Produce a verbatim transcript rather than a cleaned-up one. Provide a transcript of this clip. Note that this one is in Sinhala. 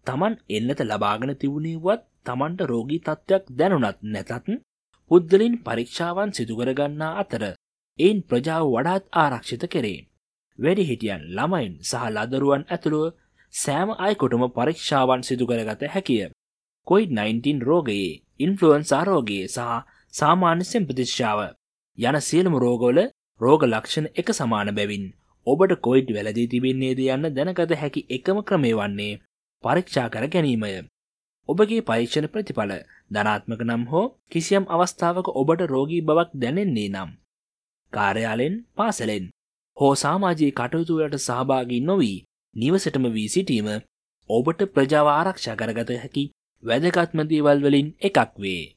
තමන් එන්නත ලබාගෙන තිබුණේවත් තමන්ට රෝගී තත්ත්වයක් දැනුණත් නැතත් පුද්ගලින් පරීක්ෂාවන් සිදු කරගන්නා අතර එයින් ප්‍රජාව වඩාත් ආරක්ෂිත කෙරේ. වැඩිහිටියන් ළමයින් සහ ලදරුවන් ඇතුළුව සෑම අයෙකුටම පරීක්ෂාවන් සිදු කරගත හැකිය. කොවිඩ් නයින්ටීන් රෝගයේ, ඉන්ෆ්ලුවෙන්සා රෝගයේ සහ සාමාන්‍ය සෙම්පතිශ්‍යාව යන සියලුම රෝගවල රෝග ලක්ෂණ එක සමාන බැවින් ඔබට කොවිඩ් වැළදී තිබෙන්නේද යන්න දැනගත හැකි එකම ක්‍රමය වන්නේ පරීක්ෂා කර ගැනීමය. ඔබගේ පරීක්ෂණ ප්‍රතිඵල ධනාත්මක නම් හෝ කිසියම් අවස්ථාවක ඔබට රෝගී බවක් දැනෙන්නේ නම් කාර්යාලයෙන්, පාසලෙන් හෝ සමාජීය කටයුතු වලට සහභාගී නොවී නිවසටම වී සිටීම ඔබට ප්‍රජාව ආරක්ෂා කරගත හැකි වැදගත්ම දේවල් වලින් එකක් වේ.